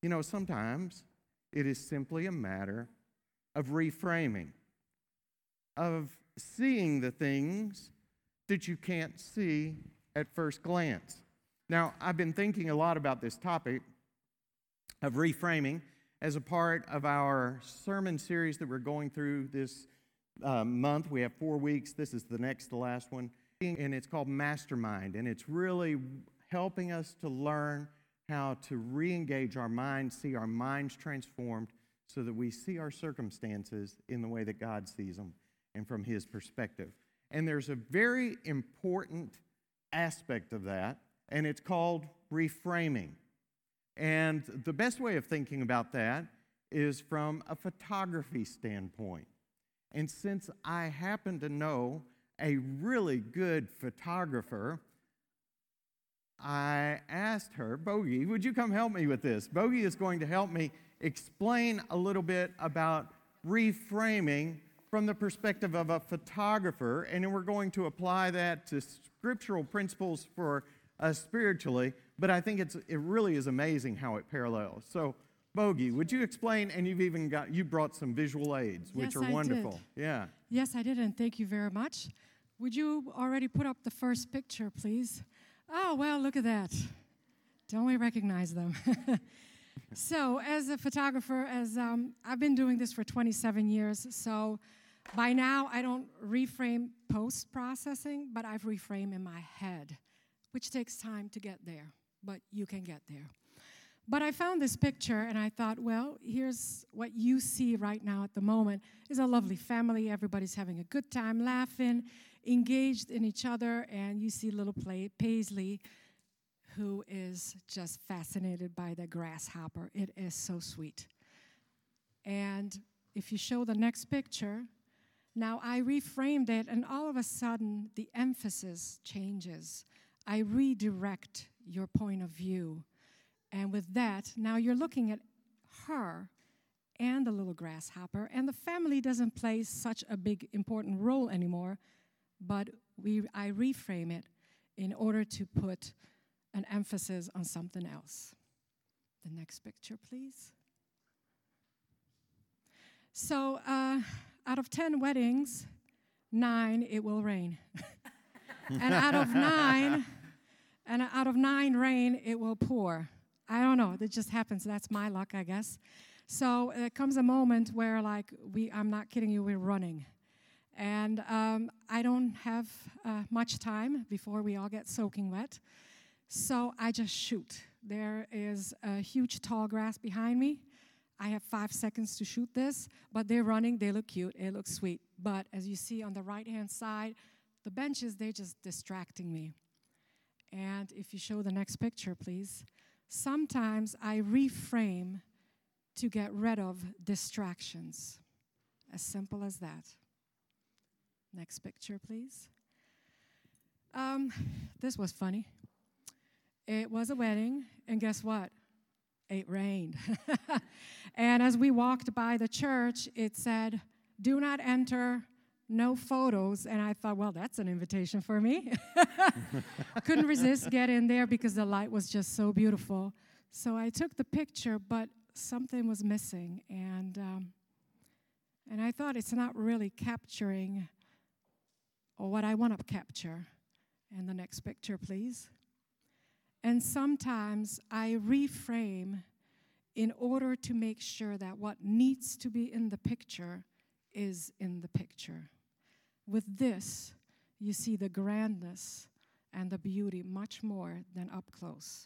You know, sometimes it is simply a matter of reframing, of seeing the things that you can't see at first glance. Now, I've been thinking a lot about this topic of reframing as a part of our sermon series that we're going through this month. We have 4 weeks. This is the next to last one. And it's called Mastermind. And it's really helping us to learn how to re-engage our minds, see our minds transformed so that we see our circumstances in the way that God sees them and from His perspective. And there's a very important aspect of that, and it's called reframing. And the best way of thinking about that is from a photography standpoint. And since I happen to know a really good photographer, I asked her, Bogey, would you come help me with this? Bogey is going to help me explain a little bit about reframing from the perspective of a photographer, and then we're going to apply that to scriptural principles for us spiritually, but I think it really is amazing how it parallels. So, Bogey, would you explain, and you brought some visual aids, which are wonderful. Did. Yeah. Yes, I did, and thank you very much. Would you already put up the first picture, please? Oh, well, look at that. Don't we recognize them? So, as a photographer, I've been doing this for 27 years, so by now I don't reframe post-processing, but I've reframed in my head, which takes time to get there, but you can get there. But I found this picture, and I thought, well, here's what you see right now at the moment is a lovely family. Everybody's having a good time, laughing, engaged in each other, and you see little Paisley, who is just fascinated by the grasshopper. It is so sweet. And if you show the next picture, now I reframed it, and all of a sudden, the emphasis changes. I redirect your point of view. And with that, now you're looking at her and the little grasshopper, and the family doesn't play such a big, important role anymore, but I reframe it in order to put an emphasis on something else. The next picture, please. So, out of 10 weddings, 9, it will rain. And out of 9 rain, it will pour. I don't know. It just happens. That's my luck, I guess. So there comes a moment where, I'm not kidding you, we're running. And I don't have much time before we all get soaking wet. So I just shoot. There is a huge tall grass behind me. I have 5 seconds to shoot this, but they're running. They look cute. It looks sweet. But as you see on the right-hand side, the benches, they're just distracting me. And if you show the next picture, please. Sometimes I reframe to get rid of distractions. As simple as that. Next picture, please. This was funny. It was a wedding, and guess what? It rained. And as we walked by the church, it said, "Do not enter, no photos." And I thought, well, that's an invitation for me. Couldn't resist get in there because the light was just so beautiful. So I took the picture, but something was missing. And I thought it's not really capturing what I want to capture. And the next picture, please. And sometimes I reframe in order to make sure that what needs to be in the picture is in the picture. With this, you see the grandness and the beauty much more than up close.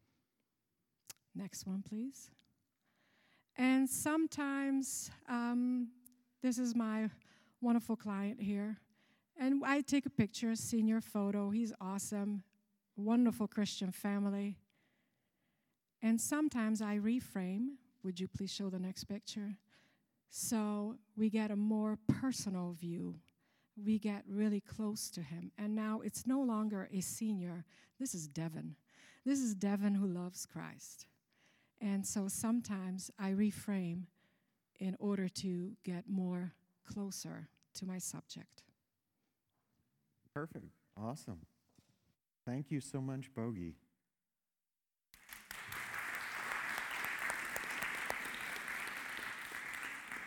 Next one, please. And sometimes, this is my wonderful client here, and I take a picture, senior photo. He's awesome, wonderful Christian family. And sometimes I reframe. Would you please show the next picture? So we get a more personal view. We get really close to him. And now it's no longer a senior. This is Devin. This is Devin who loves Christ. And so sometimes I reframe in order to get more closer to my subject. Perfect. Awesome. Thank you so much, Bogey.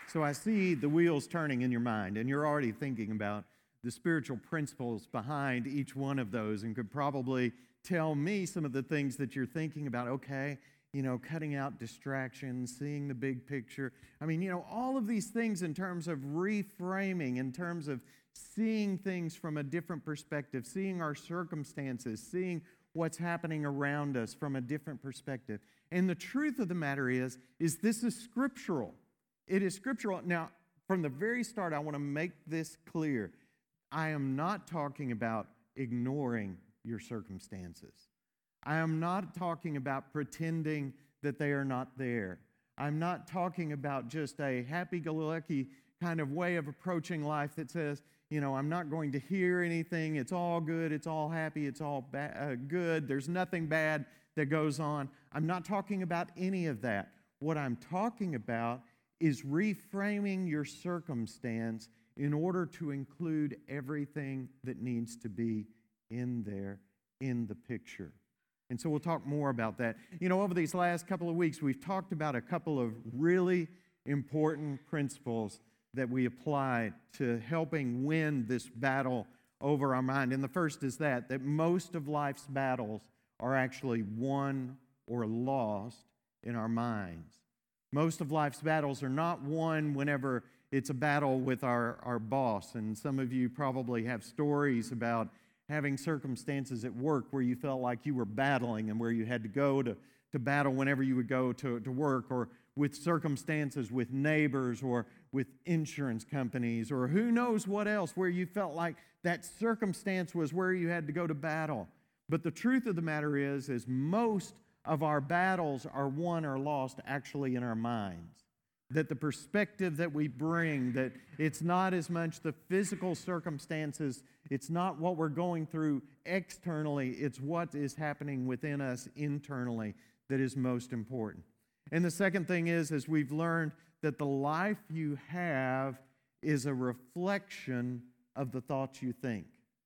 So I see the wheels turning in your mind, and you're already thinking about the spiritual principles behind each one of those, and could probably tell me some of the things that you're thinking about. Okay, cutting out distractions, seeing the big picture. I mean, all of these things in terms of reframing, in terms of seeing things from a different perspective, seeing our circumstances, seeing what's happening around us from a different perspective. And the truth of the matter is this is scriptural. It is scriptural. Now, from the very start, I want to make this clear. I am not talking about ignoring your circumstances. I am not talking about pretending that they are not there. I'm not talking about just a happy-go-lucky kind of way of approaching life that says, I'm not going to hear anything. It's all good. It's all happy. It's all good. There's nothing bad that goes on. I'm not talking about any of that. What I'm talking about is reframing your circumstance in order to include everything that needs to be in there in the picture. And so we'll talk more about that. Over these last couple of weeks, we've talked about a couple of really important principles that we apply to helping win this battle over our mind. And the first is that most of life's battles are actually won or lost in our minds. Most of life's battles are not won whenever it's a battle with our boss. And some of you probably have stories about having circumstances at work where you felt like you were battling and where you had to go to battle whenever you would go to work, or with circumstances with neighbors or with insurance companies, or who knows what else, where you felt like that circumstance was where you had to go to battle. But the truth of the matter is most of our battles are won or lost actually in our minds. That the perspective that we bring, that it's not as much the physical circumstances, it's not what we're going through externally, it's what is happening within us internally that is most important. And the second thing is we've learned that the life you have is a reflection of the thoughts you think.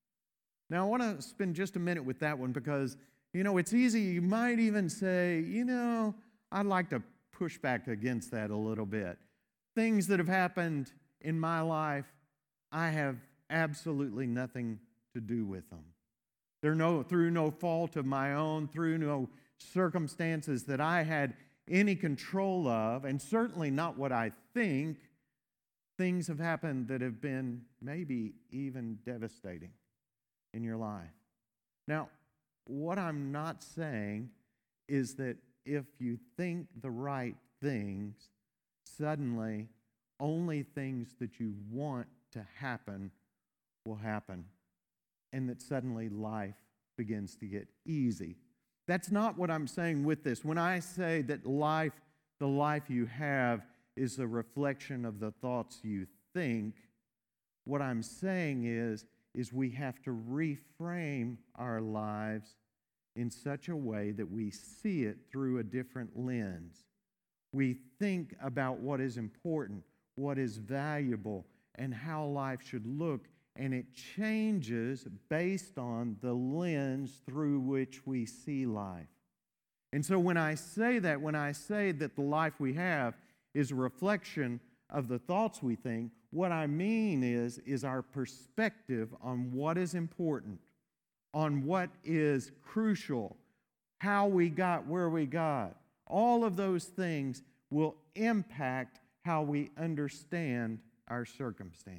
Now, I want to spend just a minute with that one because, it's easy. You might even say, I'd like to push back against that a little bit. Things that have happened in my life, I have absolutely nothing to do with them. They're through no fault of my own, through no circumstances that I had any control of, and certainly not what I think. Things have happened that have been maybe even devastating in your life. Now, what I'm not saying is that if you think the right things, suddenly only things that you want to happen will happen, and that suddenly life begins to get easy. That's not what I'm saying with this. When I say that the life you have is a reflection of the thoughts you think, what I'm saying is we have to reframe our lives in such a way that we see it through a different lens. We think about what is important, what is valuable, and how life should look, and it changes based on the lens through which we see life. And so when I say that the life we have is a reflection of the thoughts we think, what I mean is our perspective on what is important, on what is crucial, how we got where we got. All of those things will impact how we understand our circumstances.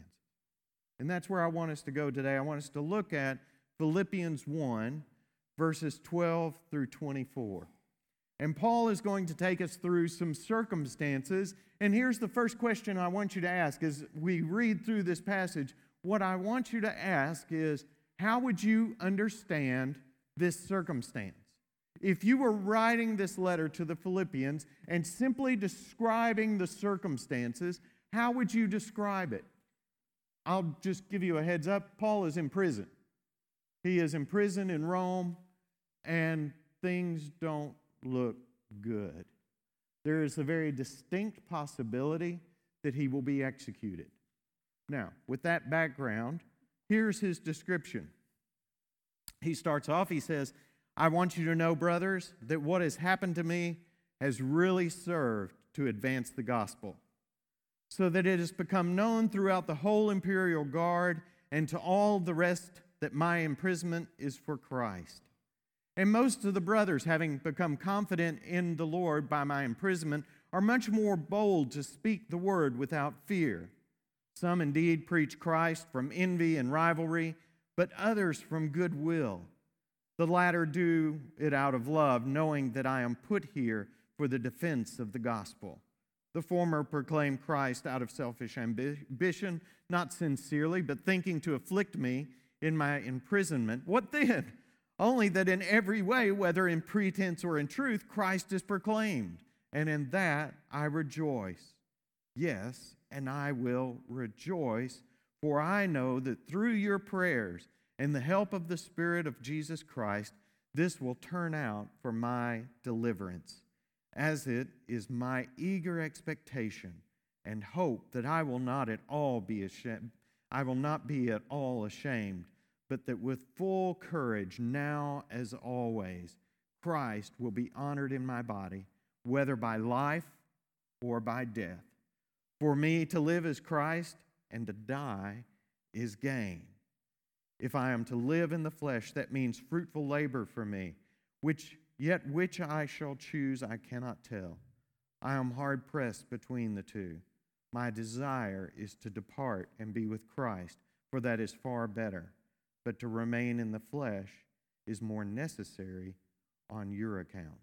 And that's where I want us to go today. I want us to look at Philippians 1, verses 12 through 24. And Paul is going to take us through some circumstances. And here's the first question I want you to ask as we read through this passage. What I want you to ask is, how would you understand this circumstance? If you were writing this letter to the Philippians and simply describing the circumstances, how would you describe it? I'll just give you a heads up. Paul is in prison. He is in prison in Rome, and things don't look good. There is a very distinct possibility that he will be executed. Now, with that background, here's his description. He starts off, he says, I want you to know, brothers, that what has happened to me has really served to advance the gospel. so that it has become known throughout the whole imperial guard and to all the rest that my imprisonment is for Christ. And most of the brothers, having become confident in the Lord by my imprisonment, are much more bold to speak the word without fear. Some indeed preach Christ from envy and rivalry, but others from goodwill. The latter do it out of love, knowing that I am put here for the defense of the gospel. The former proclaim Christ out of selfish ambition, not sincerely, but thinking to afflict me in my imprisonment. What then? Only that in every way, whether in pretense or in truth, Christ is proclaimed, and in that I rejoice. Yes, and I will rejoice, for I know that through your prayers and the help of the Spirit of Jesus Christ, this will turn out for my deliverance, as it is my eager expectation and hope that I will not at all be ashamed. I will not be at all ashamed, but that with full courage, now as always, Christ will be honored in my body, whether by life or by death. For me to live is Christ, and to die is gain. If I am to live in the flesh, that means fruitful labor for me, which I shall choose, I cannot tell. I am hard pressed between the two. My desire is to depart and be with Christ, for that is far better. But to remain in the flesh is more necessary on your account.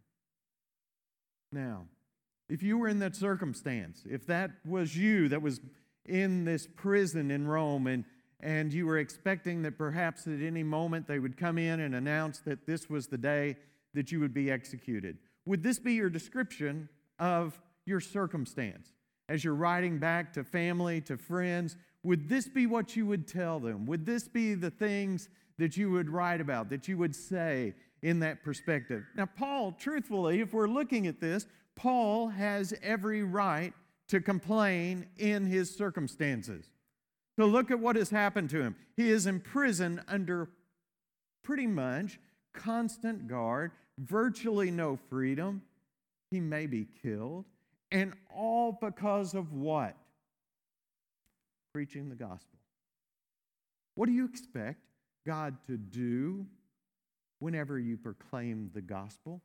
Now, if you were in that circumstance, if that was you that was in this prison in Rome, and you were expecting that perhaps at any moment they would come in and announce that this was the day that you would be executed, would this be your description of your circumstance? As you're writing back to family, to friends, would this be what you would tell them? Would this be the things that you would write about, that you would say in that perspective? Now, Paul, truthfully, if we're looking at this, Paul has every right to complain in his circumstances. So look at what has happened to him. He is in prison under pretty much constant guard, virtually no freedom. He may be killed. And all because of what? Preaching the gospel. What do you expect God to do whenever you proclaim the gospel?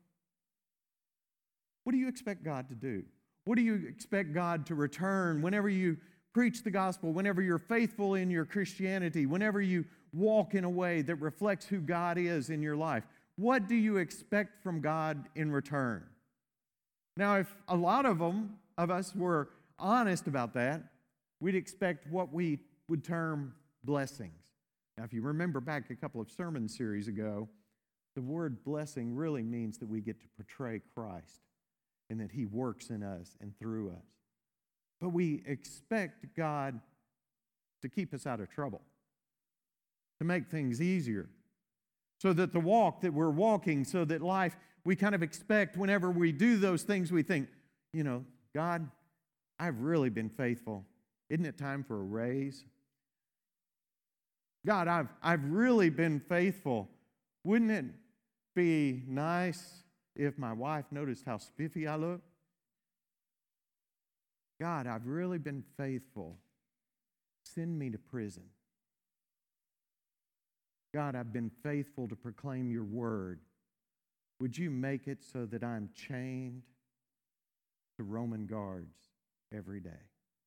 What do you expect God to do? What do you expect God to return whenever you preach the gospel, whenever you're faithful in your Christianity, whenever you walk in a way that reflects who God is in your life? What do you expect from God in return? Now, if a lot of us were honest about that, we'd expect what we would term blessings. Now, if you remember back a couple of sermon series ago, the word blessing really means that we get to portray Christ and that He works in us and through us. But we expect God to keep us out of trouble, to make things easier, so that the walk that we're walking, so that life, we kind of expect whenever we do those things, we think, God, I've really been faithful. Isn't it time for a raise? God, I've really been faithful. Wouldn't it be nice if my wife noticed how spiffy I look? God, I've really been faithful. Send me to prison. God, I've been faithful to proclaim your word. Would you make it so that I'm chained to Roman guards every day?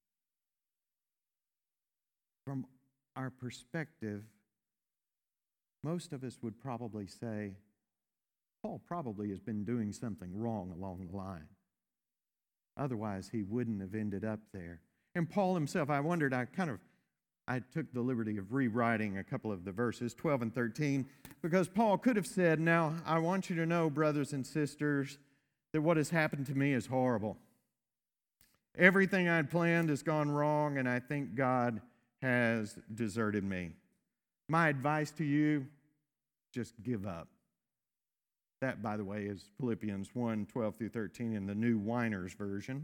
From our perspective, most of us would probably say, Paul probably has been doing something wrong along the line. Otherwise, he wouldn't have ended up there. And Paul himself, I wondered, I took the liberty of rewriting a couple of the verses, 12 and 13, because Paul could have said, now, I want you to know, brothers and sisters, that what has happened to me is horrible. Everything I'd planned has gone wrong, and I think God has deserted me. My advice to you, just give up. That, by the way, is Philippians 1, 12 through 13 in the New Winers version.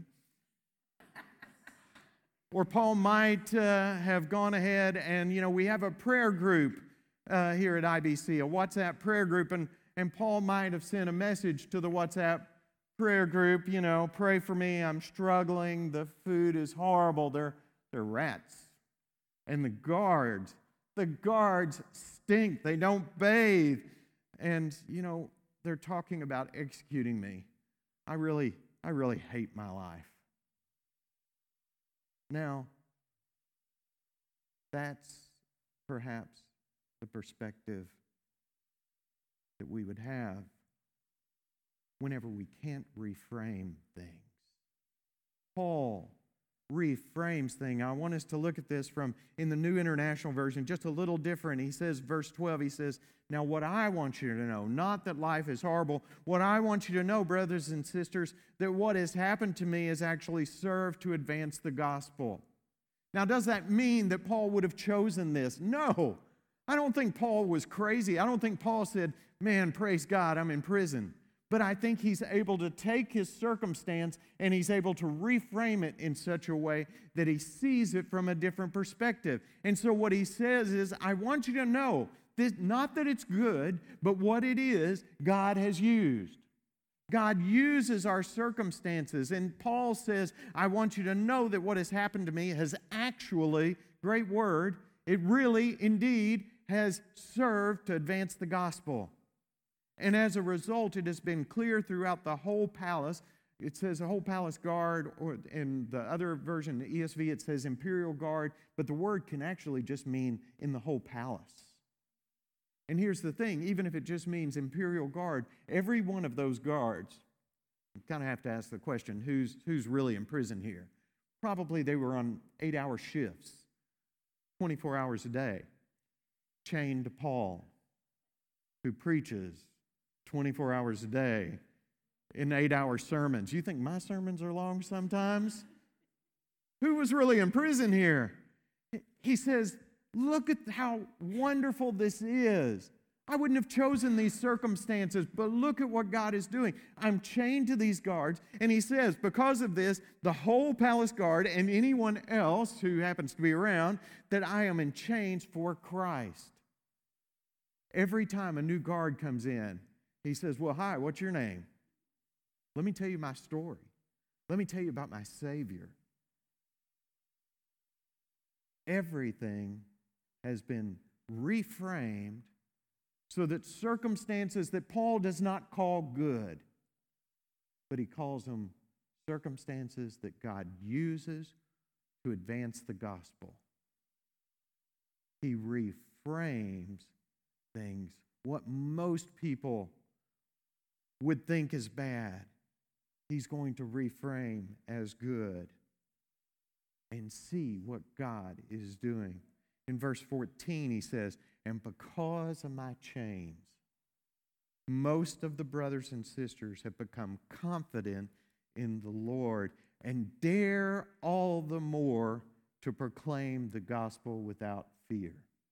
Or Paul might have gone ahead and, we have a prayer group here at IBC, a WhatsApp prayer group, and Paul might have sent a message to the WhatsApp prayer group, pray for me. I'm struggling. The food is horrible. They're rats. And the guards stink. They don't bathe. And, they're talking about executing me. I really hate my life. Now, that's perhaps the perspective that we would have whenever we can't reframe things. Paul reframes things. I want us to look at this from in the New International Version, just a little different. He says, verse 12, he says, now what I want you to know, not that life is horrible, what I want you to know, brothers and sisters, that what has happened to me has actually served to advance the gospel. Now, does that mean that Paul would have chosen this? No. I don't think Paul was crazy. I don't think Paul said, man, praise God, I'm in prison. But I think he's able to take his circumstance and he's able to reframe it in such a way that he sees it from a different perspective. And so what he says is, I want you to know, this, not that it's good, but what it is, God has used. God uses our circumstances. And Paul says, I want you to know that what has happened to me has actually, great word, it really, indeed, has served to advance the gospel. And as a result, it has been clear throughout the whole palace. It says the whole palace guard, or in the other version, the ESV, it says imperial guard, but the word can actually just mean in the whole palace. And here's the thing, even if it just means imperial guard, every one of those guards, you kind of have to ask the question, who's really in prison here? Probably they were on 8-hour shifts, 24 hours a day, chained to Paul, who preaches 24 hours a day in 8-hour sermons. You think my sermons are long sometimes? Who was really in prison here? He says, look at how wonderful this is. I wouldn't have chosen these circumstances, but look at what God is doing. I'm chained to these guards, and he says, because of this, the whole palace guard and anyone else who happens to be around, that I am in chains for Christ. Every time a new guard comes in, he says, well, hi, what's your name? Let me tell you my story. Let me tell you about my Savior. Everything has been reframed so that circumstances that Paul does not call good, but he calls them circumstances that God uses to advance the gospel. He reframes things. What most people would think is bad, he's going to reframe as good and see what God is doing. In verse 14, he says, and because of my chains, most of the brothers and sisters have become confident in the Lord and dare all the more to proclaim the gospel without fear.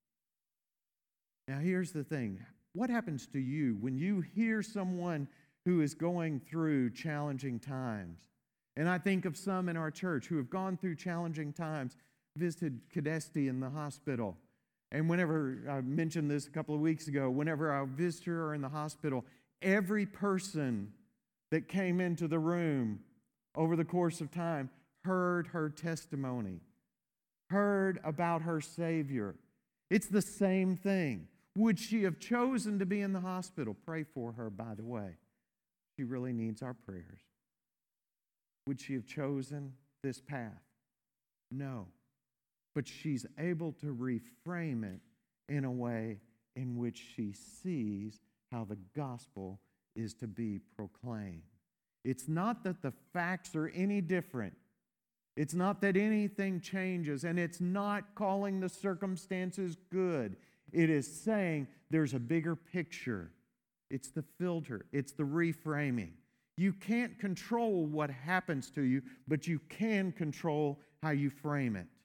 Now, here's the thing. What happens to you when you hear someone who is going through challenging times? And I think of some in our church who have gone through challenging times, visited Cadesti in the hospital. And whenever, I mentioned this a couple of weeks ago, whenever I visited her in the hospital, every person that came into the room over the course of time heard her testimony, heard about her Savior. It's the same thing. Would she have chosen to be in the hospital? Pray for her, by the way. She really needs our prayers. Would she have chosen this path? No. But she's able to reframe it in a way in which she sees how the gospel is to be proclaimed. It's not that the facts are any different. It's not that anything changes, and it's not calling the circumstances good. It is saying there's a bigger picture. It's the filter. It's the reframing. You can't control what happens to you, but you can control how you frame it.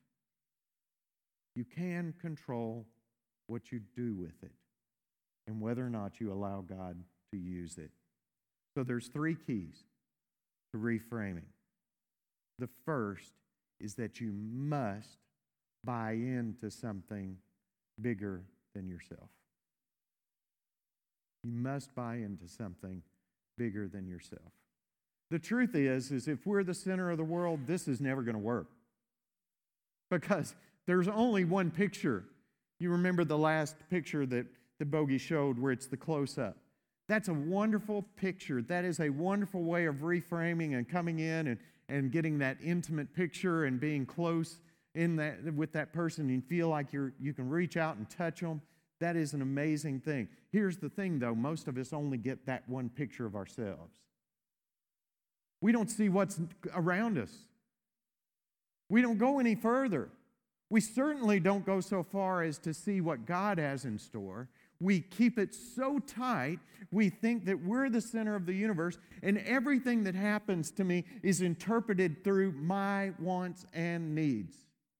You can control what you do with it and whether or not you allow God to use it. So there's 3 keys to reframing. The first is that you must buy into something bigger than yourself. You must buy into something bigger than yourself. The truth is if we're the center of the world, this is never going to work. Because there's only one picture. You remember the last picture that Bogey showed where it's the close-up. That's a wonderful picture. That is a wonderful way of reframing and coming in and getting that intimate picture and being close in that with that person and feel like you can reach out and touch them. That is an amazing thing. Here's the thing, though. Most of us only get that one picture of ourselves. We don't see what's around us. We don't go any further. We certainly don't go so far as to see what God has in store. We keep it so tight, we think that we're the center of the universe, and everything that happens to me is interpreted through my wants and needs.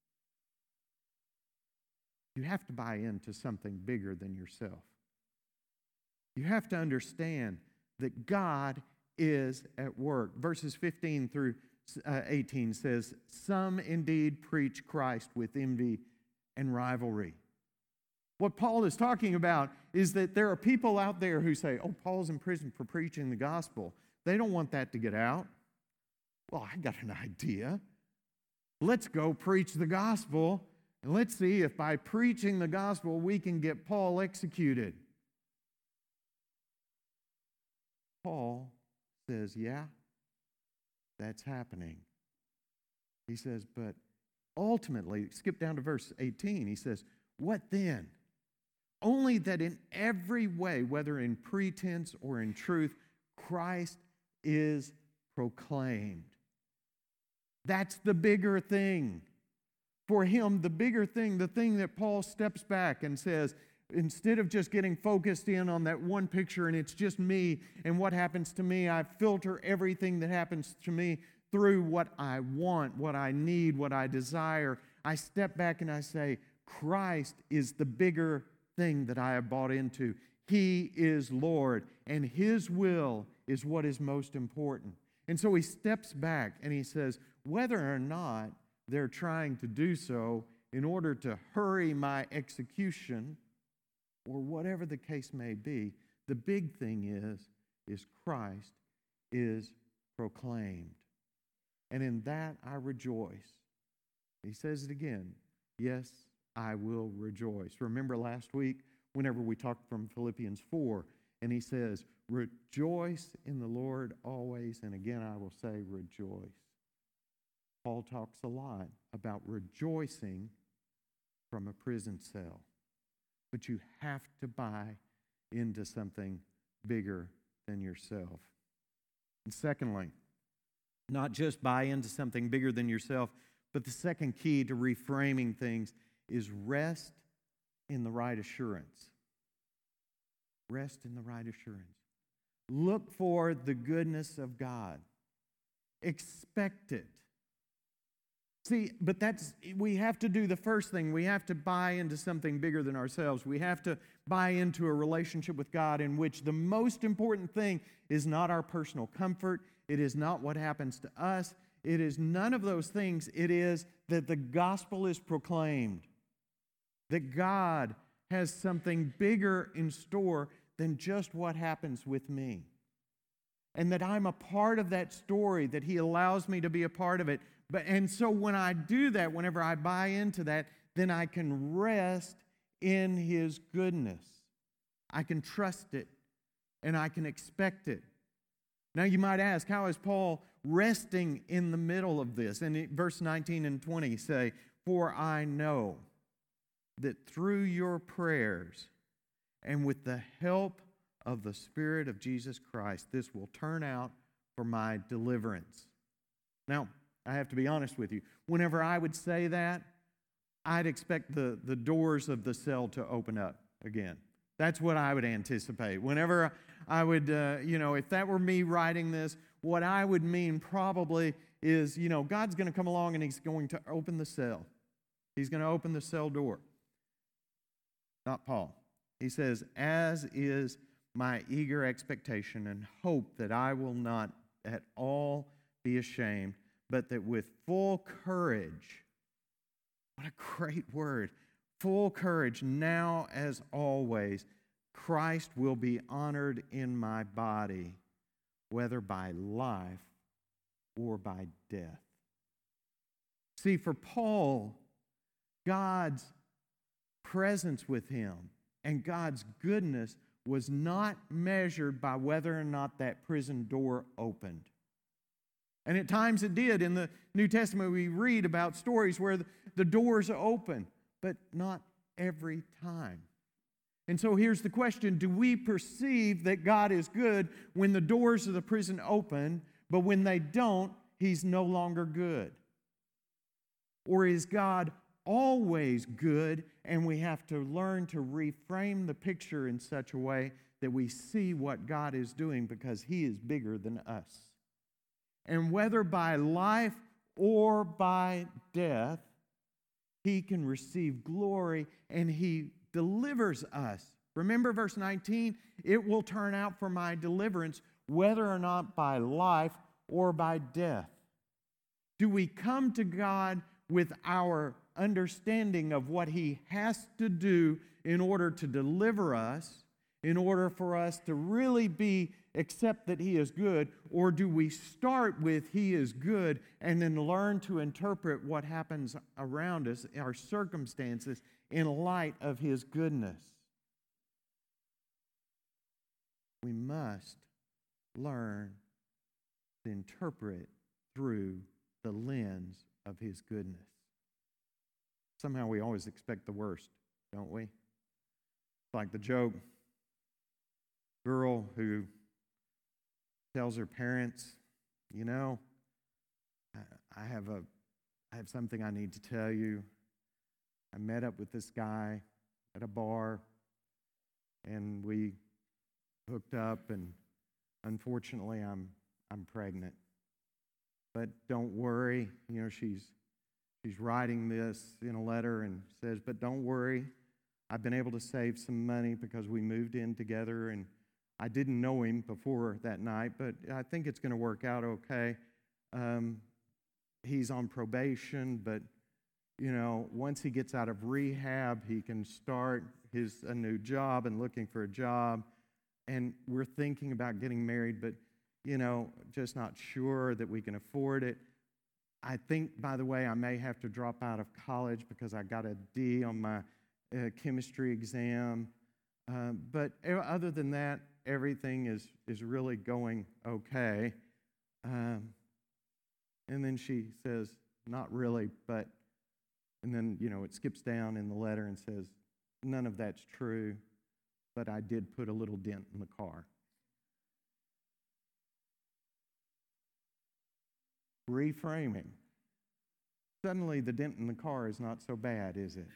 You have to buy into something bigger than yourself. You have to understand that God is at work. Verses 15 through 18 says, "Some indeed preach Christ with envy and rivalry." What Paul is talking about is that there are people out there who say, "Oh, Paul's in prison for preaching the gospel." They don't want that to get out. Well, I got an idea. Let's go preach the gospel, and let's see if by preaching the gospel we can get Paul executed. Paul says, yeah, that's happening. He says, but ultimately, skip down to verse 18, he says, what then? Only that in every way, whether in pretense or in truth, Christ is proclaimed. That's the bigger thing. For him, the bigger thing, the thing that Paul steps back and says, instead of just getting focused in on that one picture and it's just me and what happens to me, I filter everything that happens to me through what I want, what I need, what I desire. I step back and I say, Christ is the bigger thing that I have bought into. He is Lord, and His will is what is most important. And so he steps back and he says, whether or not they're trying to do so in order to hurry my execution, or whatever the case may be, the big thing is Christ is proclaimed. And in that I rejoice. He says it again, yes, I will rejoice. Remember last week, whenever we talked from Philippians 4, and he says, rejoice in the Lord always, and again I will say rejoice. Paul talks a lot about rejoicing from a prison cell. But you have to buy into something bigger than yourself. And secondly, not just buy into something bigger than yourself, but the second key to reframing things is rest in the right assurance. Rest in the right assurance. Look for the goodness of God. Expect it. See, but we have to do the first thing. We have to buy into something bigger than ourselves. We have to buy into a relationship with God in which the most important thing is not our personal comfort. It is not what happens to us. It is none of those things. It is that the gospel is proclaimed, that God has something bigger in store than just what happens with me, and that I'm a part of that story, that He allows me to be a part of it. And so when I do that, whenever I buy into that, then I can rest in His goodness. I can trust it, and I can expect it. Now you might ask, how is Paul resting in the middle of this? And verse 19 and 20 say, for I know that through your prayers and with the help of the Spirit of Jesus Christ, this will turn out for my deliverance. Now, I have to be honest with you. Whenever I would say that, I'd expect the doors of the cell to open up again. That's what I would anticipate. Whenever I would, if that were me writing this, what I would mean probably is, God's going to come along and He's going to open the cell. He's going to open the cell door. Not Paul. He says, as is my eager expectation and hope that I will not at all be ashamed, but that with full courage, what a great word, full courage, now as always, Christ will be honored in my body, whether by life or by death. See, for Paul, God's presence with him and God's goodness was not measured by whether or not that prison door opened. And at times it did. In the New Testament, we read about stories where the doors are open, but not every time. And so here's the question: do we perceive that God is good when the doors of the prison open, but when they don't, He's no longer good? Or is God always good, and we have to learn to reframe the picture in such a way that we see what God is doing because He is bigger than us? And whether by life or by death, He can receive glory and He delivers us. Remember verse 19? It will turn out for my deliverance, whether or not by life or by death. Do we come to God with our understanding of what He has to do in order to deliver us, in order for us to really accept that He is good, or do we start with He is good and then learn to interpret what happens around us, our circumstances, in light of His goodness? We must learn to interpret through the lens of His goodness. Somehow we always expect the worst, don't we? It's like the joke, girl who tells her parents, you know, I have something I need to tell you. I met up with this guy at a bar, and we hooked up, and unfortunately, I'm pregnant. But don't worry, you know, she's writing this in a letter and says, but don't worry, I've been able to save some money because we moved in together, and I didn't know him before that night, but I think it's going to work out okay. He's on probation, but you know, once he gets out of rehab, he can start a new job and looking for a job. And we're thinking about getting married, but, you know, just not sure that we can afford it. I think, by the way, I may have to drop out of college because I got a D on my chemistry exam. But other than that, everything is really going okay. And then she says, not really, but... And then, you know, it skips down in the letter and says, none of that's true, but I did put a little dent in the car. Reframing. Suddenly, the dent in the car is not so bad, is it?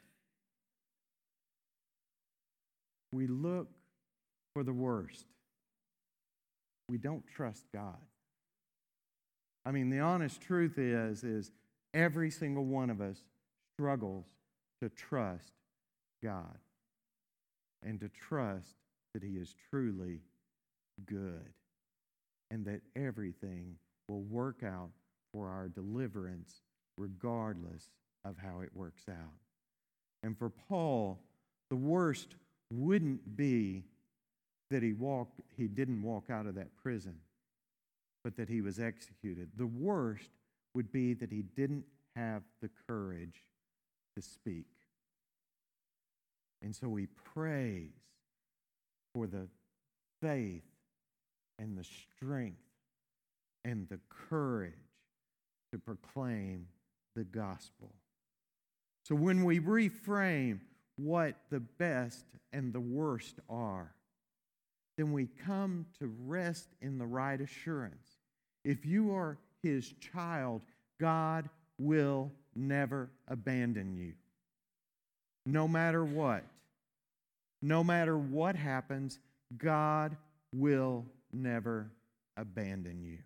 We look for the worst. We don't trust God. I mean, the honest truth is every single one of us struggles to trust God and to trust that He is truly good and that everything will work out for our deliverance regardless of how it works out. And for Paul, the worst wouldn't be that he didn't walk out of that prison, but that he was executed. The worst would be that he didn't have the courage to speak. And so he prays for the faith and the strength and the courage to proclaim the gospel. So when we reframe what the best and the worst are, then we come to rest in the right assurance. If you are His child, God will never abandon you. No matter what. No matter what happens, God will never abandon you.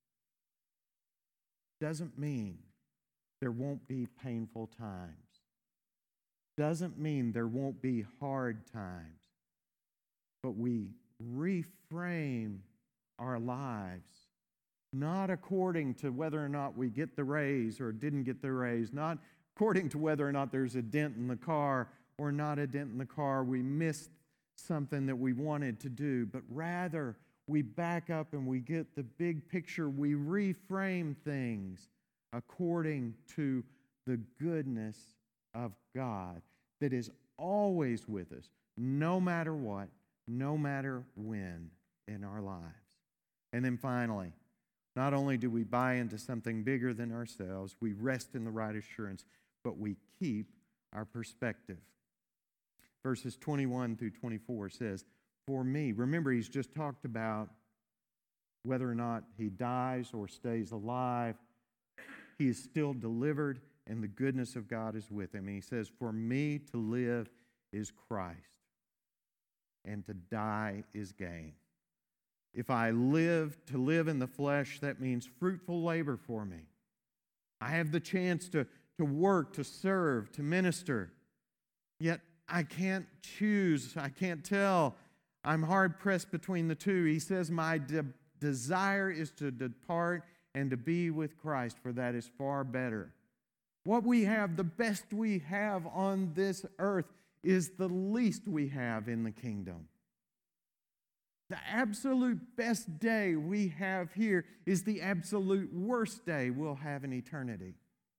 Doesn't mean there won't be painful times. Doesn't mean there won't be hard times. But we reframe our lives not according to whether or not we get the raise or didn't get the raise, not according to whether or not there's a dent in the car or not a dent in the car, we missed something that we wanted to do, but rather we back up and we get the big picture. We reframe things according to the goodness of God that is always with us, no matter what, no matter when in our lives. And then finally, not only do we buy into something bigger than ourselves, we rest in the right assurance, but we keep our perspective. Verses 21 through 24 says, for me, remember he's just talked about whether or not he dies or stays alive, he is still delivered and the goodness of God is with him. And he says, for me to live is Christ, and to die is gain. If I live in the flesh, that means fruitful labor for me. I have the chance to work, to serve, to minister. Yet I can't choose, I can't tell. I'm hard-pressed between the two. He says, my desire is to depart and to be with Christ, for that is far better. What we have, the best we have on this earth, is the least we have in the kingdom. The absolute best day we have here is the absolute worst day we'll have in eternity.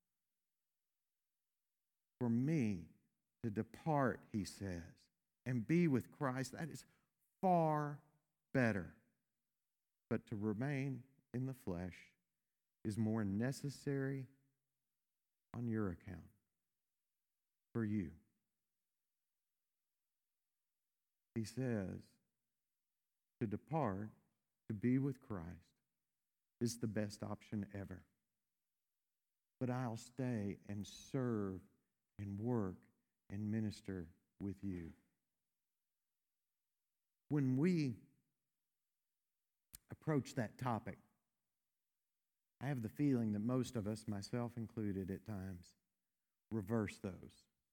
For me to depart, he says, and be with Christ, that is far better. But to remain in the flesh is more necessary on your account, for you. He says, to depart, to be with Christ, is the best option ever. But I'll stay and serve and work and minister with you. When we approach that topic, I have the feeling that most of us, myself included at times, reverse those.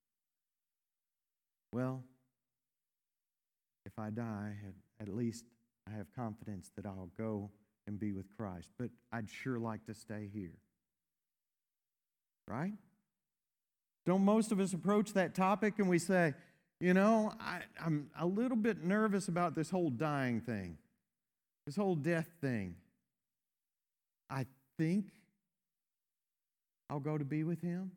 Well, if I die, at least I have confidence that I'll go and be with Christ. But I'd sure like to stay here. Right? Don't most of us approach that topic and we say, you know, I'm a little bit nervous about this whole dying thing, this whole death thing. I think I'll go to be with him,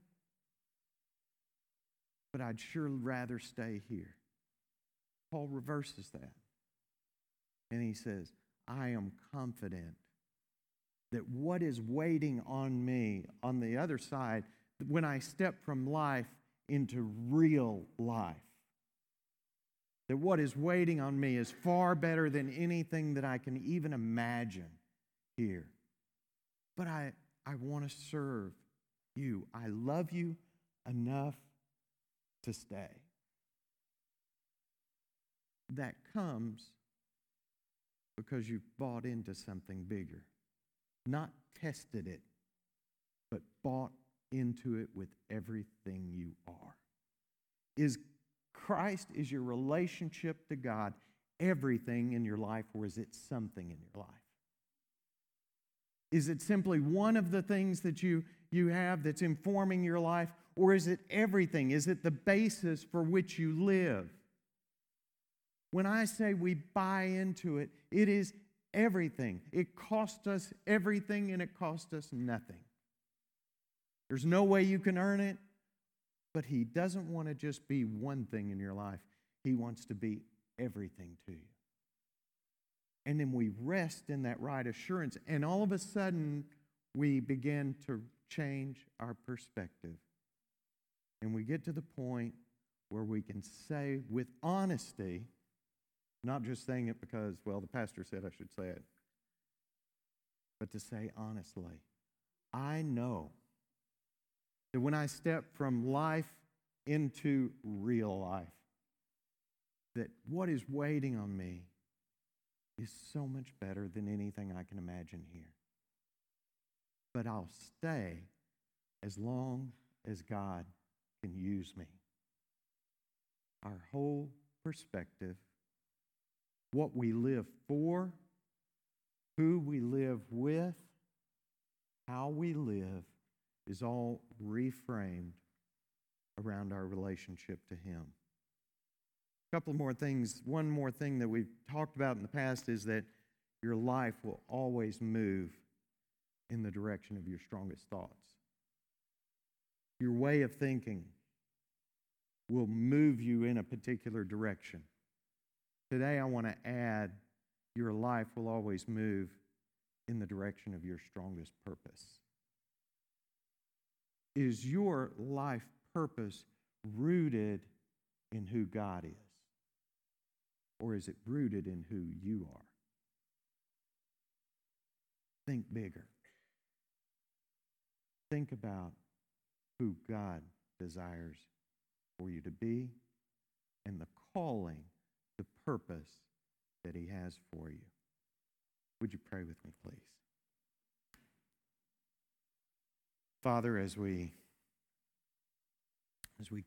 but I'd sure rather stay here. Paul reverses that. And he says, I am confident that what is waiting on me on the other side, when I step from life into real life, that what is waiting on me is far better than anything that I can even imagine here. But I want to serve you. I love you enough to stay. That comes because you've bought into something bigger. Not tested it, but bought into it with everything you are. Is Christ, is your relationship to God everything in your life, or is it something in your life? Is it simply one of the things that you have that's informing your life, or is it everything? Is it the basis for which you live? When I say we buy into it, it is everything. It costs us everything, and it costs us nothing. There's no way you can earn it, but he doesn't want to just be one thing in your life. He wants to be everything to you. And then we rest in that right assurance, and all of a sudden, we begin to change our perspective. And we get to the point where we can say with honesty, not just saying it because, well, the pastor said I should say it, but to say honestly, I know that when I step from life into real life, that what is waiting on me is so much better than anything I can imagine here. But I'll stay as long as God can use me. Our whole perspective, what we live for, who we live with, how we live, is all reframed around our relationship to him. A couple more things. One more thing that we've talked about in the past is that your life will always move in the direction of your strongest thoughts. Your way of thinking will move you in a particular direction. Today, I want to add, your life will always move in the direction of your strongest purpose. Is your life purpose rooted in who God is? Or is it rooted in who you are? Think bigger. Think about who God desires for you to be and the calling, the purpose that He has for you. Would you pray with me, please? Father, as we